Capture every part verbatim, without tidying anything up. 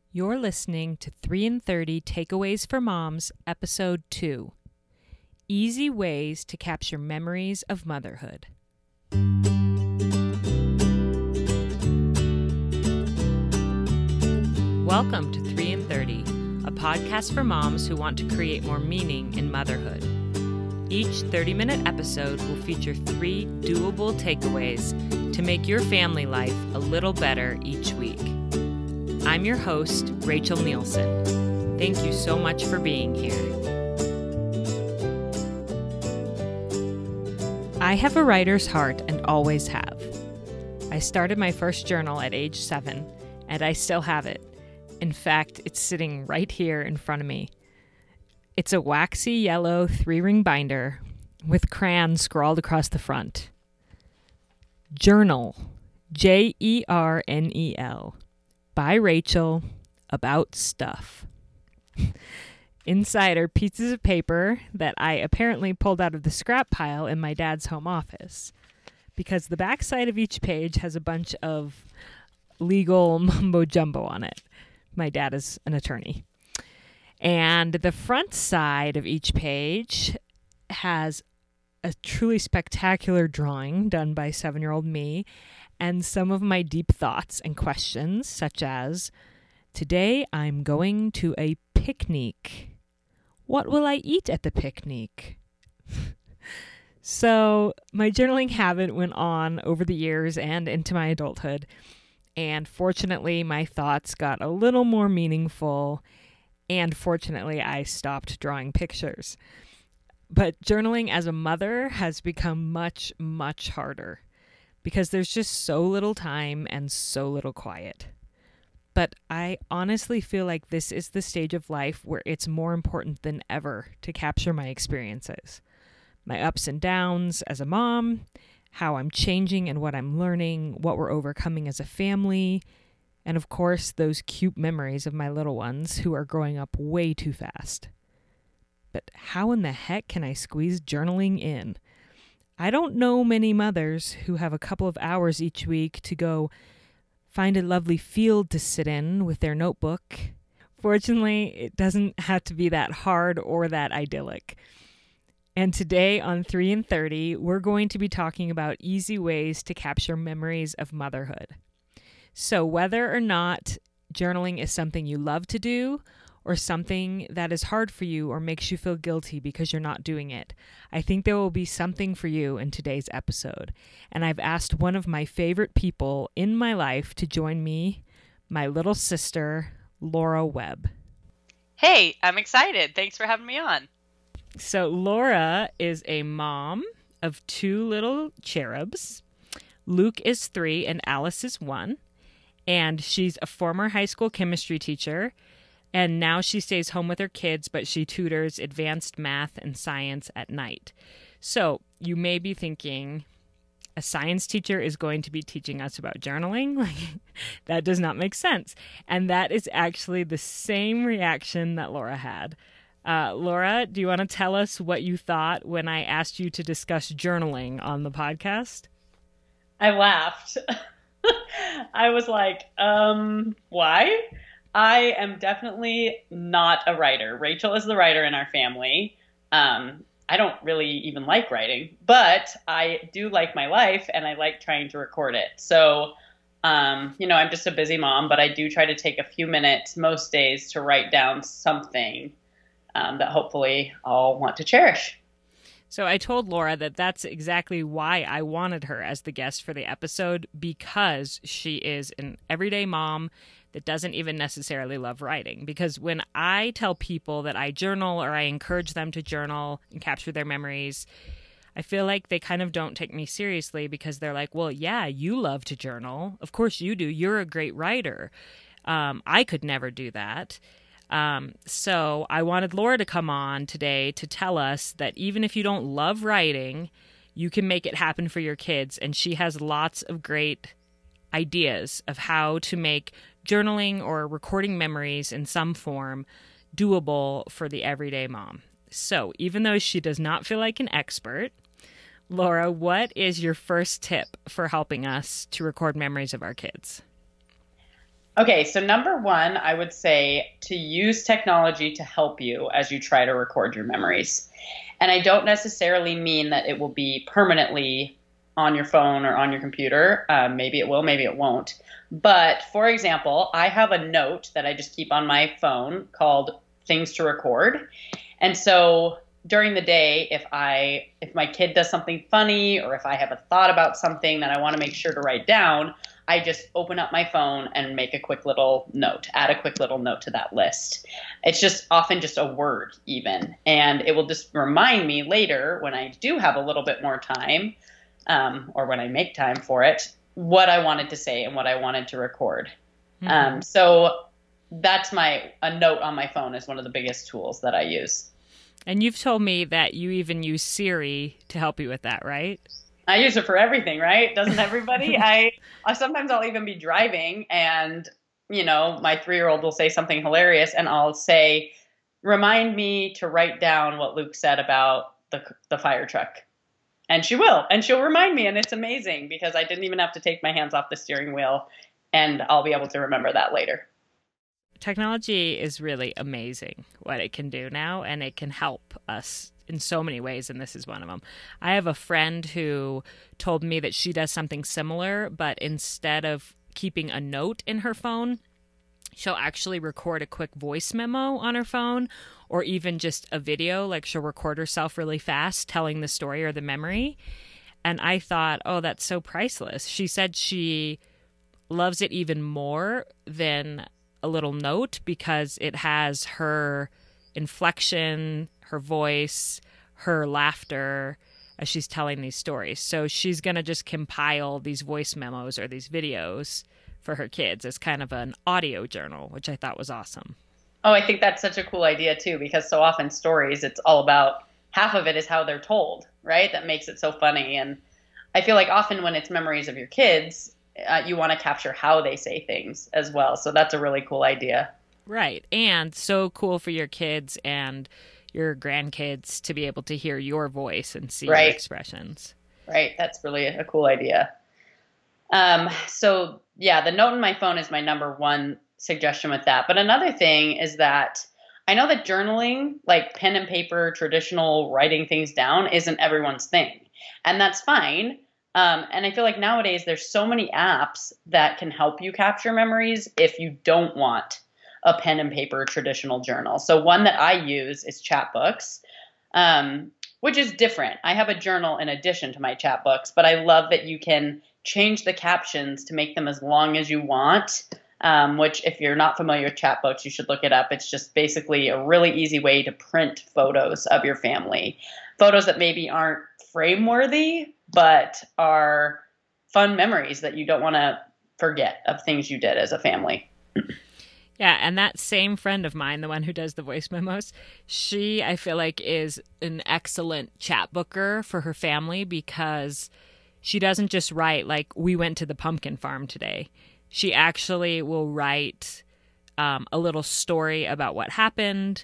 You're listening to three and thirty Takeaways for Moms, Episode two, Easy Ways to Capture Memories of Motherhood. Welcome to three and thirty, a podcast for moms who want to create more meaning in motherhood. Each thirty-minute episode will feature three doable takeaways to make your family life a little better each week. I'm your host, Rachel Nielsen. Thank you so much for being here. I have a writer's heart and always have. I started my first journal at age seven, and I still have it. In fact, it's sitting right here in front of me. It's a waxy yellow three-ring binder with crayons scrawled across the front. Journal, J E R N E L. By Rachel, about stuff. Inside are pieces of paper that I apparently pulled out of the scrap pile in my dad's home office, because the back side of each page has a bunch of legal mumbo jumbo on it. My dad is an attorney. And the front side of each page has a truly spectacular drawing done by seven-year-old me, and some of my deep thoughts and questions, such as, today I'm going to a picnic. What will I eat at the picnic? So my journaling habit went on over the years and into my adulthood, and fortunately my thoughts got a little more meaningful, and fortunately I stopped drawing pictures. But journaling as a mother has become much, much harder, because there's just so little time and so little quiet. But I honestly feel like this is the stage of life where it's more important than ever to capture my experiences, my ups and downs as a mom, how I'm changing and what I'm learning, what we're overcoming as a family, and of course, those cute memories of my little ones who are growing up way too fast. But how in the heck can I squeeze journaling in? I don't know many mothers who have a couple of hours each week to go find a lovely field to sit in with their notebook. Fortunately, it doesn't have to be that hard or that idyllic. And today on three and thirty, we're going to be talking about easy ways to capture memories of motherhood. So whether or not journaling is something you love to do, or something that is hard for you or makes you feel guilty because you're not doing it, I think there will be something for you in today's episode. And I've asked one of my favorite people in my life to join me, my little sister, Laura Webb. Hey, I'm excited. Thanks for having me on. So Laura is a mom of two little cherubs. Luke is three and Alice is one. And she's a former high school chemistry teacher. And now she stays home with her kids, but she tutors advanced math and science at night. So you may be thinking, a science teacher is going to be teaching us about journaling? Like, that does not make sense. And that is actually the same reaction that Laura had. Uh, Laura, do you want to tell us what you thought when I asked you to discuss journaling on the podcast? I laughed. I was like, um, why? I am definitely not a writer. Rachel is the writer in our family. Um, I don't really even like writing, but I do like my life and I like trying to record it. So, um, you know, I'm just a busy mom, but I do try to take a few minutes most days to write down something um, that hopefully I'll want to cherish. So I told Laura that that's exactly why I wanted her as the guest for the episode, because she is an everyday mom that doesn't even necessarily love writing. Because when I tell people that I journal or I encourage them to journal and capture their memories, I feel like they kind of don't take me seriously, because they're like, well, yeah, you love to journal. Of course you do. You're a great writer. Um, I could never do that. Um, so I wanted Laura to come on today to tell us that even if you don't love writing, you can make it happen for your kids. And she has lots of great ideas of how to make journaling or recording memories in some form doable for the everyday mom. So even though she does not feel like an expert, Laura, what is your first tip for helping us to record memories of our kids? Okay, so number one, I would say to use technology to help you as you try to record your memories. And I don't necessarily mean that it will be permanently on your phone or on your computer. Um, maybe it will, maybe it won't. But for example, I have a note that I just keep on my phone called Things to Record. And so during the day, if I if my kid does something funny, or if I have a thought about something that I want to make sure to write down, I just open up my phone and make a quick little note, add a quick little note to that list. It's just often just a word even, and it will just remind me later when I do have a little bit more time, um, or when I make time for it, what I wanted to say and what I wanted to record. Mm-hmm. Um, so that's my, a note on my phone is one of the biggest tools that I use. And you've told me that you even use Siri to help you with that, right? I use it for everything, right? Doesn't everybody? I, I sometimes I'll even be driving and, you know, my three-year-old will say something hilarious and I'll say, remind me to write down what Luke said about the the fire truck. And she will, and she'll remind me, and it's amazing because I didn't even have to take my hands off the steering wheel, and I'll be able to remember that later. Technology is really amazing what it can do now, and it can help us in so many ways, and this is one of them. I have a friend who told me that she does something similar, but instead of keeping a note in her phone, she'll actually record a quick voice memo on her phone, or even just a video, like she'll record herself really fast telling the story or the memory. And I thought, oh, that's so priceless. She said she loves it even more than a little note because it has her inflection, her voice, her laughter as she's telling these stories. So she's going to just compile these voice memos or these videos for her kids as kind of an audio journal, which I thought was awesome. Oh, I think that's such a cool idea too, because so often stories, it's all about, half of it is how they're told, right? That makes it so funny. And I feel like often when it's memories of your kids, uh, you want to capture how they say things as well. So that's a really cool idea. Right. And so cool for your kids and your grandkids to be able to hear your voice and see right. your expressions. Right. That's really a cool idea. Um, so yeah, the note in my phone is my number one suggestion with that. But another thing is that I know that journaling, like pen and paper, traditional writing things down, isn't everyone's thing. And that's fine. Um, and I feel like nowadays there's so many apps that can help you capture memories if you don't want a pen and paper traditional journal. So one that I use is Chatbooks, um, which is different. I have a journal in addition to my Chatbooks, but I love that you can change the captions to make them as long as you want. Um, which if you're not familiar with Chatbooks, you should look it up. It's just basically a really easy way to print photos of your family. Photos that maybe aren't frame-worthy, but are fun memories that you don't want to forget of things you did as a family. Yeah, and that same friend of mine, the one who does the voice memos, she, I feel like, is an excellent chatbooker for her family because she doesn't just write, like, we went to the pumpkin farm today. She actually will write um, a little story about what happened,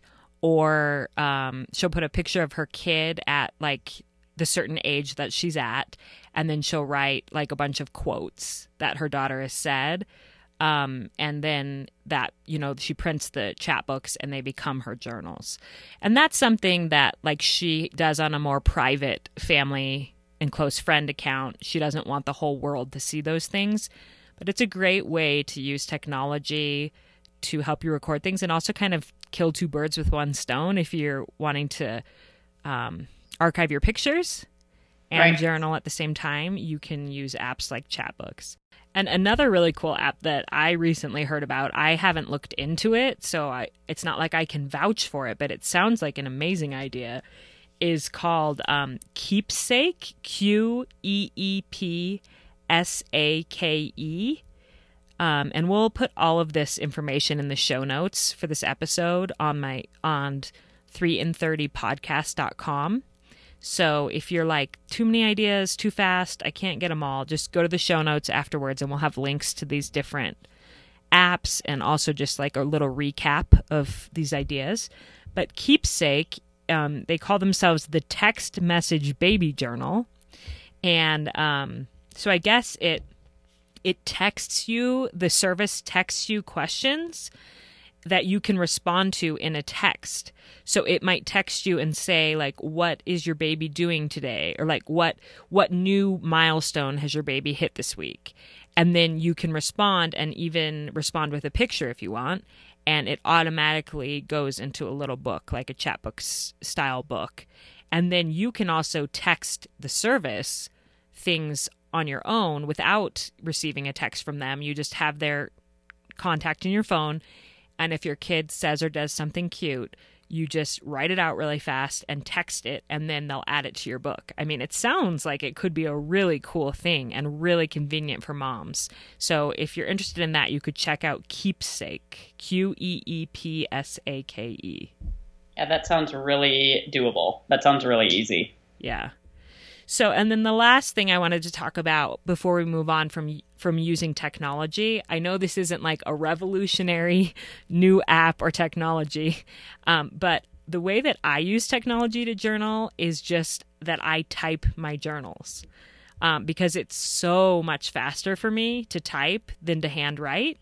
or um, she'll put a picture of her kid at, like, the certain age that she's at, and then she'll write, like, a bunch of quotes that her daughter has said. Um, and then that, you know, she prints the Chatbooks and they become her journals. And that's something that, like, she does on a more private family and close friend account. She doesn't want the whole world to see those things. But it's a great way to use technology to help you record things and also kind of kill two birds with one stone if you're wanting to um, archive your pictures and right. journal at the same time. You can use apps like Chatbooks. And another really cool app that I recently heard about, I haven't looked into it, so I, it's not like I can vouch for it, but it sounds like an amazing idea, is called um, Keepsake, Q E E P S A K E. Um, and we'll put all of this information in the show notes for this episode on my on three and thirty podcast dot com. So if you're like, too many ideas, too fast, I can't get them all, just go to the show notes afterwards and we'll have links to these different apps and also just like a little recap of these ideas. But Keepsake, um, they call themselves the Text Message Baby Journal. And um, so I guess it it texts you, the service texts you questions that you can respond to in a text. So it might text you and say, like, what is your baby doing today? Or like, what what new milestone has your baby hit this week? And then you can respond, and even respond with a picture if you want. And it automatically goes into a little book, like a chatbook style book. And then you can also text the service things on your own without receiving a text from them. You just have their contact in your phone. And if your kid says or does something cute, you just write it out really fast and text it, and then they'll add it to your book. I mean, it sounds like it could be a really cool thing and really convenient for moms. So if you're interested in that, you could check out Keepsake, Q E E P S A K E. Yeah, that sounds really doable. That sounds really easy. Yeah. So, and then the last thing I wanted to talk about before we move on from from using technology, I know this isn't like a revolutionary new app or technology, um, but the way that I use technology to journal is just that I type my journals, um, because it's so much faster for me to type than to handwrite.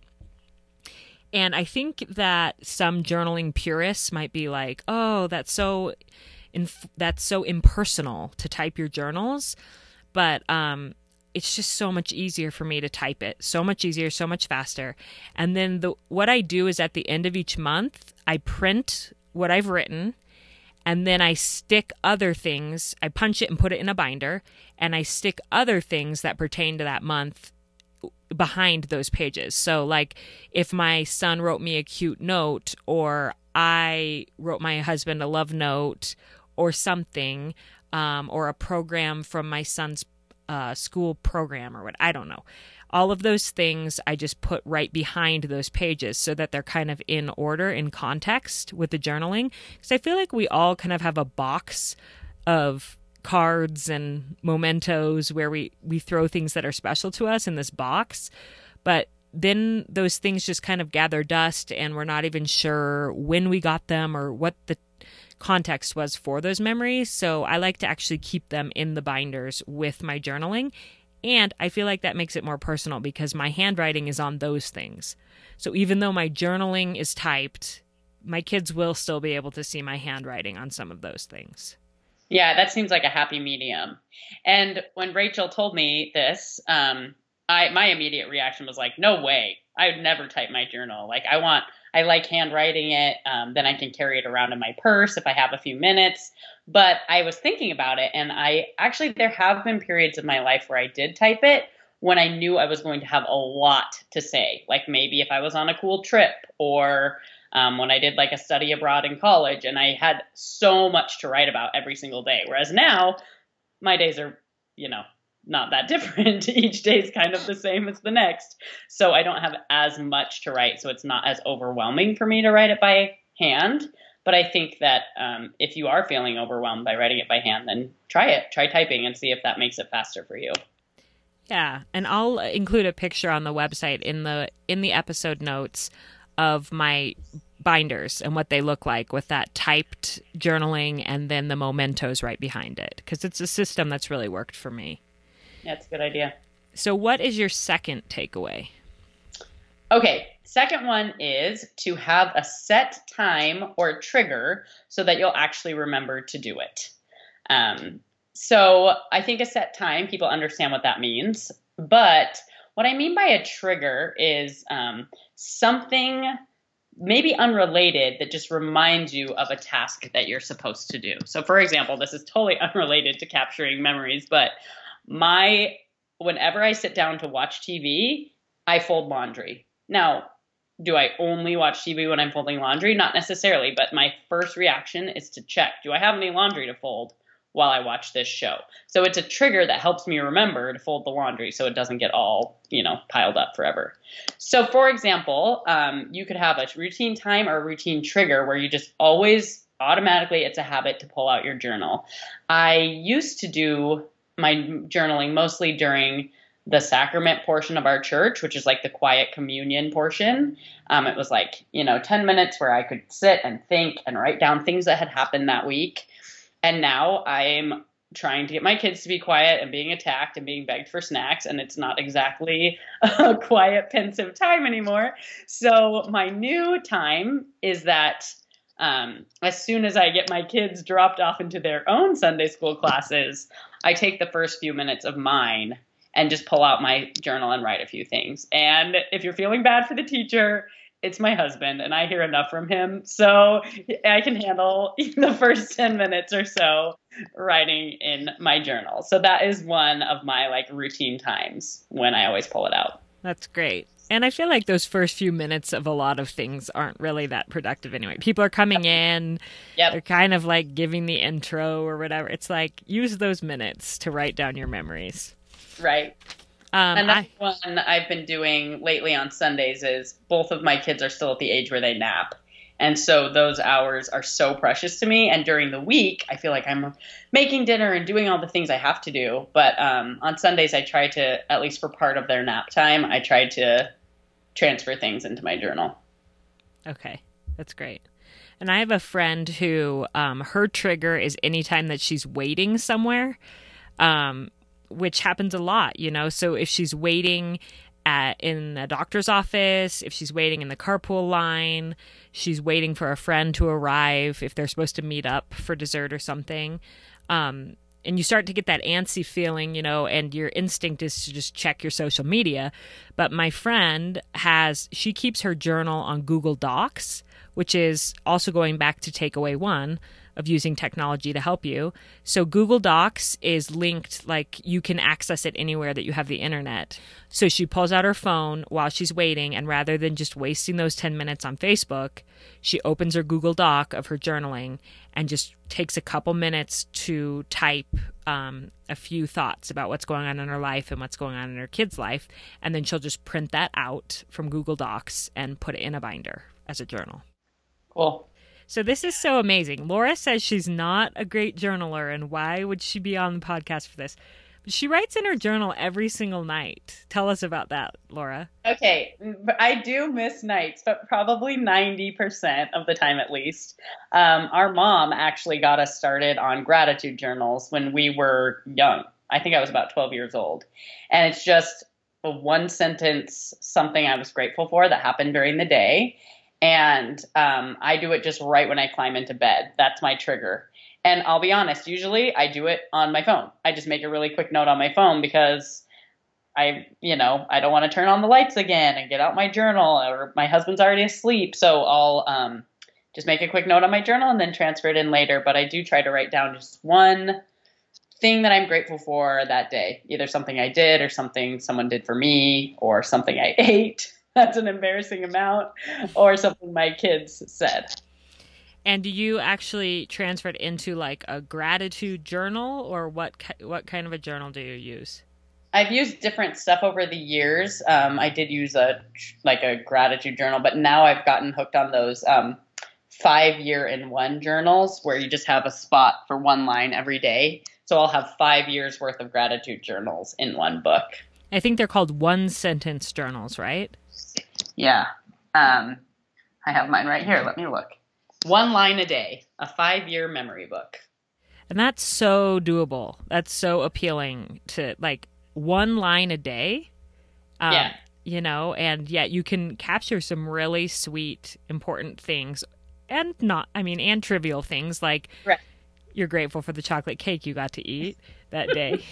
And I think that some journaling purists might be like, oh, that's so... Inf- that's so impersonal to type your journals, but um, it's just so much easier for me to type it. So much easier, so much faster. And then the what I do is at the end of each month, I print what I've written, and then I stick other things. I punch it and put it in a binder, and I stick other things that pertain to that month behind those pages. So like if my son wrote me a cute note, or I wrote my husband a love note, or something, um, or a program from my son's uh, school program, or what, I don't know. All of those things I just put right behind those pages so that they're kind of in order, in context with the journaling. Because I feel like we all kind of have a box of cards and mementos where we, we throw things that are special to us in this box. But then those things just kind of gather dust, and we're not even sure when we got them or what the context was for those memories. So I like to actually keep them in the binders with my journaling. And I feel like that makes it more personal because my handwriting is on those things. So even though my journaling is typed, my kids will still be able to see my handwriting on some of those things. Yeah, that seems like a happy medium. And when Rachel told me this, um, I my immediate reaction was like, no way. I would never type my journal. Like I want, I like handwriting it. Um, then I can carry it around in my purse if I have a few minutes. But I was thinking about it, and I actually, there have been periods of my life where I did type it when I knew I was going to have a lot to say. Like maybe if I was on a cool trip, or um, when I did like a study abroad in college, and I had so much to write about every single day. Whereas now my days are, you know, not that different. Each day is kind of the same as the next. So I don't have as much to write. So it's not as overwhelming for me to write it by hand. But I think that um, if you are feeling overwhelmed by writing it by hand, then try it. Try typing and see if that makes it faster for you. Yeah, and I'll include a picture on the website in the in the episode notes of my binders and what they look like with that typed journaling and then the mementos right behind it, because it's a system that's really worked for me. Yeah, it's a good idea. So what is your second takeaway? Okay, second one is to have a set time or trigger so that you'll actually remember to do it. Um, so I think a set time, people understand what that means. But what I mean by a trigger is um, something maybe unrelated that just reminds you of a task that you're supposed to do. So for example, this is totally unrelated to capturing memories, but my whenever I sit down to watch T V, I fold laundry. Now, do I only watch T V when I'm folding laundry? Not necessarily, but my first reaction is to check, do I have any laundry to fold while I watch this show? So it's a trigger that helps me remember to fold the laundry so it doesn't get all, you know, piled up forever. So for example, um, you could have a routine time or a routine trigger where you just always automatically, it's a habit to pull out your journal. I used to do my journaling mostly during the sacrament portion of our church, which is like the quiet communion portion. Um, it was like, you know, ten minutes where I could sit and think and write down things that had happened that week. And now I'm trying to get my kids to be quiet and being attacked and being begged for snacks. And it's not exactly a quiet, pensive time anymore. So my new time is that um, as soon as I get my kids dropped off into their own Sunday school classes, I take the first few minutes of mine and just pull out my journal and write a few things. And if you're feeling bad for the teacher, it's my husband, and I hear enough from him, so I can handle the first ten minutes or so writing in my journal. So that is one of my like routine times when I always pull it out. That's great. And I feel like those first few minutes of a lot of things aren't really that productive anyway. People are coming in, yep. They're kind of like giving the intro or whatever. It's like, use those minutes to write down your memories. Right. Um, Another I, one I've been doing lately on Sundays is both of my kids are still at the age where they nap. And so those hours are so precious to me. And during the week, I feel like I'm making dinner and doing all the things I have to do. But um, on Sundays, I try to, at least for part of their nap time, I try to transfer things into my journal. Okay, that's great. And I have a friend who um, her trigger is anytime that she's waiting somewhere. Um which happens a lot, you know? So if she's waiting at in a doctor's office, if she's waiting in the carpool line, she's waiting for a friend to arrive, if they're supposed to meet up for dessert or something, um, and you start to get that antsy feeling, you know, and your instinct is to just check your social media. But my friend has, she keeps her journal on Google Docs, which is also going back to takeaway one of using technology to help you. So Google Docs is linked, like you can access it anywhere that you have the internet. So she pulls out her phone while she's waiting, and rather than just wasting those ten minutes on Facebook, she opens her Google Doc of her journaling and just takes a couple minutes to type um, a few thoughts about what's going on in her life and what's going on in her kid's life. And then she'll just print that out from Google Docs and put it in a binder as a journal. Cool. So this is so amazing. Laura says she's not a great journaler, and why would she be on the podcast for this? But she writes in her journal every single night. Tell us about that, Laura. Okay, I do miss nights, but probably ninety percent of the time at least. Um, our mom actually got us started on gratitude journals when we were young. I think I was about twelve years old. And it's just a one sentence, something I was grateful for that happened during the day. And um, I do it just right when I climb into bed. That's my trigger. And I'll be honest, usually I do it on my phone. I just make a really quick note on my phone because I, you know, I don't want to turn on the lights again and get out my journal, or my husband's already asleep. So I'll um, just make a quick note on my journal and then transfer it in later. But I do try to write down just one thing that I'm grateful for that day. Either something I did or something someone did for me or something I ate. That's an embarrassing amount, or something my kids said. And do you actually transfer it into like a gratitude journal, or what what kind of a journal do you use? I've used different stuff over the years. Um, I did use a like a gratitude journal, but now I've gotten hooked on those um, five year in one journals where you just have a spot for one line every day. So I'll have five years worth of gratitude journals in one book. I think they're called one sentence journals, right? Yeah. Um, I have mine right here. Let me look. One line a day, a five-year memory book. And that's so doable. That's so appealing to, like, one line a day. Um, yeah. You know, and yet you can capture some really sweet, important things. And not, I mean, and trivial things, like right. You're grateful for the chocolate cake you got to eat that day.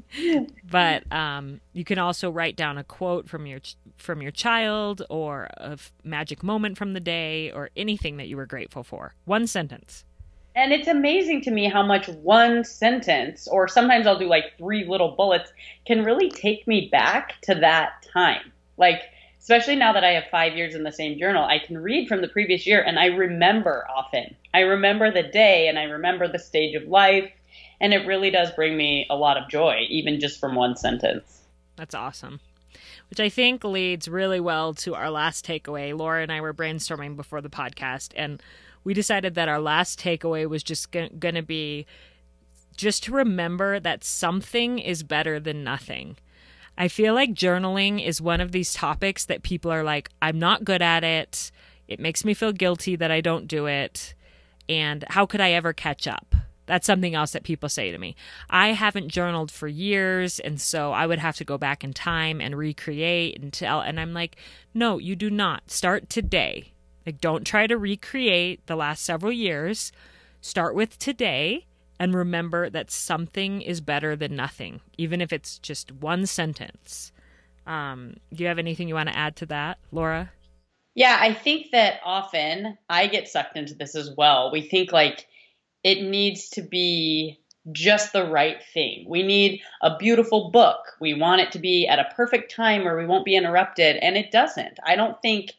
But um, you can also write down a quote from your from your child, or a f- magic moment from the day, or anything that you were grateful for. One sentence. And it's amazing to me how much one sentence, or sometimes I'll do like three little bullets, can really take me back to that time. Like, especially now that I have five years in the same journal, I can read from the previous year and I remember often. I remember the day and I remember the stage of life. And it really does bring me a lot of joy, even just from one sentence. That's awesome. Which I think leads really well to our last takeaway. Laura and I were brainstorming before the podcast, and we decided that our last takeaway was just g- going to be just to remember that something is better than nothing. I feel like journaling is one of these topics that people are like, I'm not good at it. It makes me feel guilty that I don't do it. And how could I ever catch up? That's something else that people say to me. I haven't journaled for years, and so I would have to go back in time and recreate and tell. And I'm like, no, you do not. Start today. Like, don't try to recreate the last several years. Start with today and remember that something is better than nothing, even if it's just one sentence. Um, do you have anything you want to add to that, Laura? Yeah, I think that often I get sucked into this as well. We think like it needs to be just the right thing. We need a beautiful book. We want it to be at a perfect time where we won't be interrupted, and it doesn't. I don't think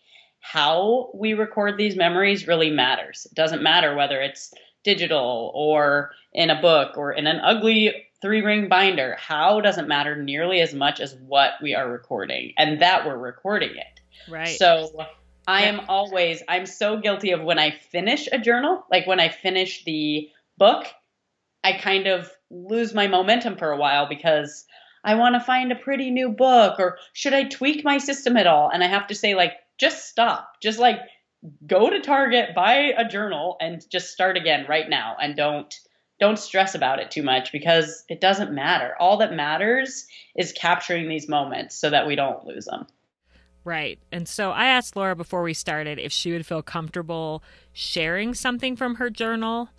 how we record these memories really matters. It doesn't matter whether it's digital or in a book or in an ugly three-ring binder. How doesn't matter nearly as much as what we are recording and that we're recording it. Right. So I am always, I'm so guilty of when I finish a journal, like when I finish the book, I kind of lose my momentum for a while because I want to find a pretty new book, or should I tweak my system at all? And I have to say, like, just stop. Just like go to Target, buy a journal, and just start again right now. And don't don't stress about it too much because it doesn't matter. All that matters is capturing these moments so that we don't lose them. Right. And so I asked Laura before we started if she would feel comfortable sharing something from her journal.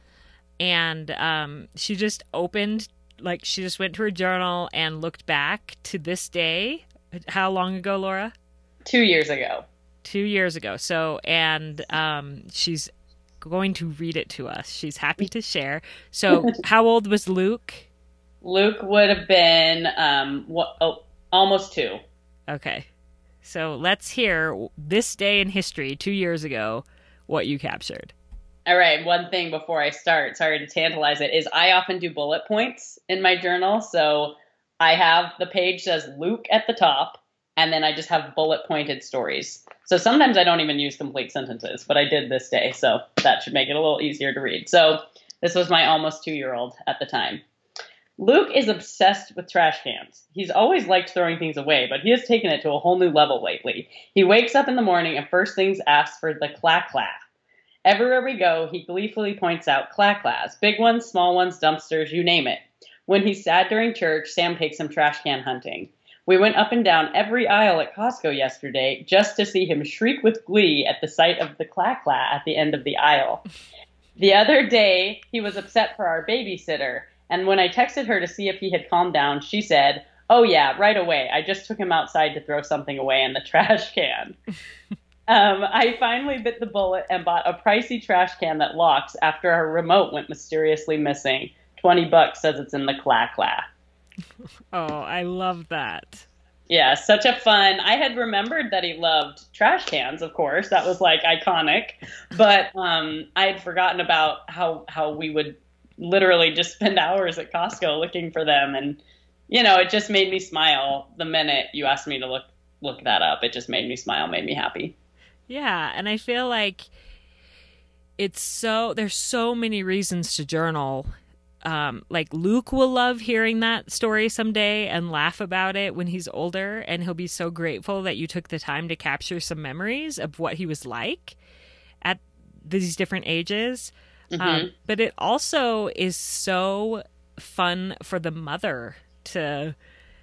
And um, she just opened, like she just went to her journal and looked back to this day. How long ago, Laura? Two years ago. Two years ago. So, and um, she's going to read it to us. She's happy to share. So how old was Luke? Luke would have been um, what, oh, almost two. Okay. So let's hear this day in history, two years ago, what you captured. All right. One thing before I start, sorry to tantalize it, is I often do bullet points in my journal. So I have the page says Luke at the top, and then I just have bullet pointed stories. So sometimes I don't even use complete sentences, but I did this day. So that should make it a little easier to read. So this was my almost two-year-old at the time. Luke is obsessed with trash cans. He's always liked throwing things away, but he has taken it to a whole new level lately. He wakes up in the morning and first things asks for the clack-clack. Everywhere we go, he gleefully points out clack-clacks, big ones, small ones, dumpsters, you name it. When he's sad during church, Sam takes him trash can hunting. We went up and down every aisle at Costco yesterday just to see him shriek with glee at the sight of the clack-clack at the end of the aisle. The other day, he was upset for our babysitter, and when I texted her to see if he had calmed down, she said, "Oh yeah, right away. I just took him outside to throw something away in the trash can." um, I finally bit the bullet and bought a pricey trash can that locks after our remote went mysteriously missing. twenty bucks says it's in the clack-clack. Oh, I love that. Yeah, such a fun. I had remembered that he loved trash cans, of course. That was like iconic. But um, I had forgotten about how, how we would literally just spend hours at Costco looking for them. And, you know, it just made me smile the minute you asked me to look look that up. It just made me smile, made me happy. Yeah, and I feel like it's so, there's so many reasons to journal. Um, like Luke will love hearing that story someday and laugh about it when he's older, and he'll be so grateful that you took the time to capture some memories of what he was like at these different ages. Mm-hmm. Um, but it also is so fun for the mother to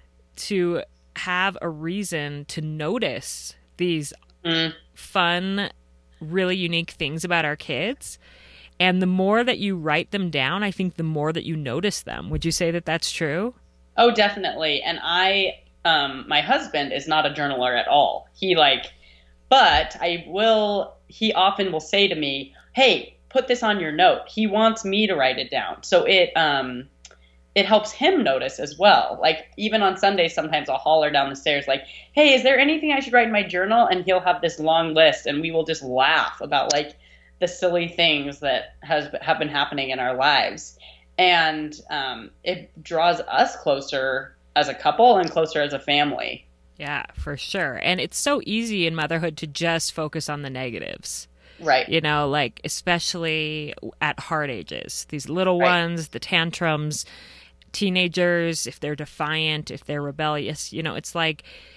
to have a reason to notice these mm. fun, really unique things about our kids. And the more that you write them down, I think the more that you notice them. Would you say that that's true? Oh, definitely. And I, um, my husband is not a journaler at all. He like, but I will, he often will say to me, "Hey, put this on your note." He wants me to write it down. So it, um, it helps him notice as well. Like even on Sundays, sometimes I'll holler down the stairs like, "Hey, is there anything I should write in my journal?" And he'll have this long list and we will just laugh about like the silly things that has have been happening in our lives. And um, it draws us closer as a couple and closer as a family. Yeah, for sure. And it's so easy in motherhood to just focus on the negatives. Right. You know, like especially at hard ages, these little right. ones, the tantrums, teenagers, if they're defiant, if they're rebellious, you know, it's like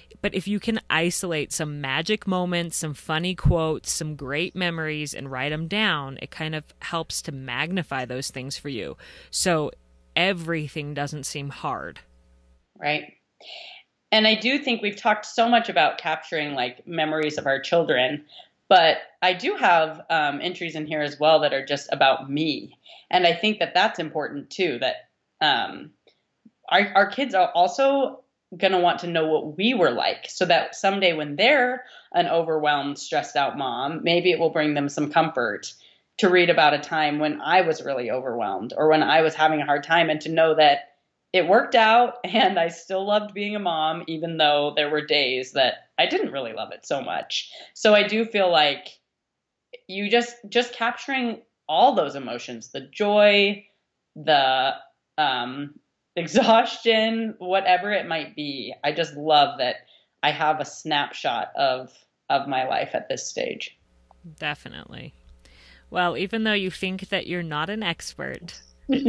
But if you can isolate some magic moments, some funny quotes, some great memories, and write them down, it kind of helps to magnify those things for you. So everything doesn't seem hard. Right. And I do think we've talked so much about capturing like memories of our children, but I do have um, entries in here as well that are just about me. And I think that that's important too, that um, our, our kids are also going to want to know what we were like, so that someday when they're an overwhelmed, stressed out mom, maybe it will bring them some comfort to read about a time when I was really overwhelmed or when I was having a hard time, and to know that it worked out and I still loved being a mom, even though there were days that I didn't really love it so much. So I do feel like you just, just capturing all those emotions, the joy, the, um, exhaustion, whatever it might be. I just love that I have a snapshot of of my life at this stage. Definitely. Well, even though you think that you're not an expert,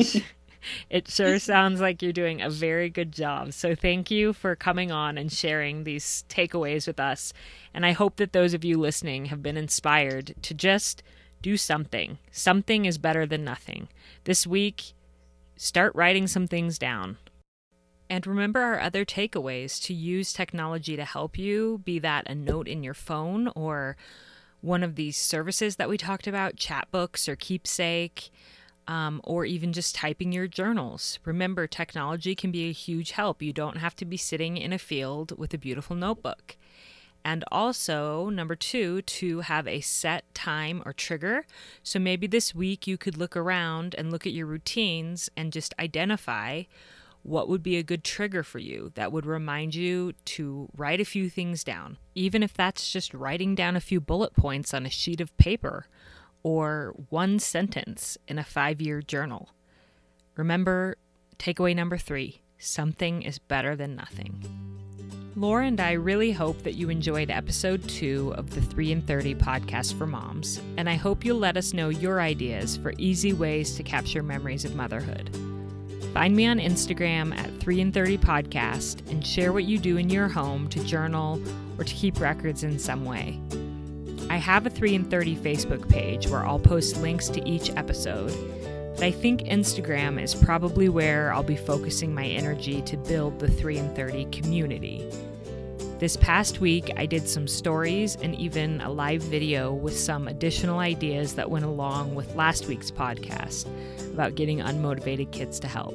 it sure sounds like you're doing a very good job. So thank you for coming on and sharing these takeaways with us. And I hope that those of you listening have been inspired to just do something. Something is better than nothing. This week, start writing some things down. And remember our other takeaways: to use technology to help you, be that a note in your phone or one of these services that we talked about, Chatbooks or Keepsake, um, or even just typing your journals. Remember, technology can be a huge help. You don't have to be sitting in a field with a beautiful notebook. And also, number two, to have a set time or trigger. So maybe this week you could look around and look at your routines and just identify what would be a good trigger for you that would remind you to write a few things down, even if that's just writing down a few bullet points on a sheet of paper or one sentence in a five-year journal. Remember, takeaway number three, something is better than nothing. Laura and I really hope that you enjoyed episode two of the three and thirty podcast for moms, and I hope you'll let us know your ideas for easy ways to capture memories of motherhood. Find me on Instagram at three and thirty podcast and share what you do in your home to journal or to keep records in some way. I have a three and thirty Facebook page where I'll post links to each episode, but I think Instagram is probably where I'll be focusing my energy to build the three and thirty community. This past week, I did some stories and even a live video with some additional ideas that went along with last week's podcast about getting unmotivated kids to help.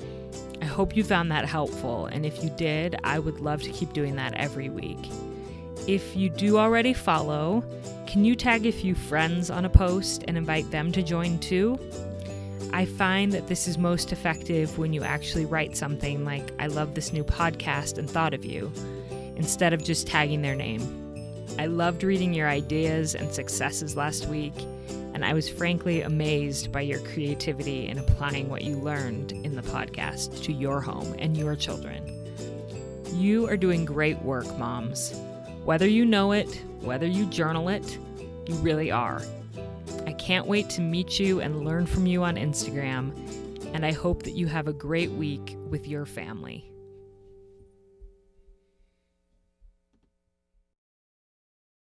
I hope you found that helpful, and if you did, I would love to keep doing that every week. If you do already follow, can you tag a few friends on a post and invite them to join too? I find that this is most effective when you actually write something like, "I love this new podcast and thought of you," instead of just tagging their name. I loved reading your ideas and successes last week, and I was frankly amazed by your creativity in applying what you learned in the podcast to your home and your children. You are doing great work, moms. Whether you know it, whether you journal it, you really are. I can't wait to meet you and learn from you on Instagram, and I hope that you have a great week with your family.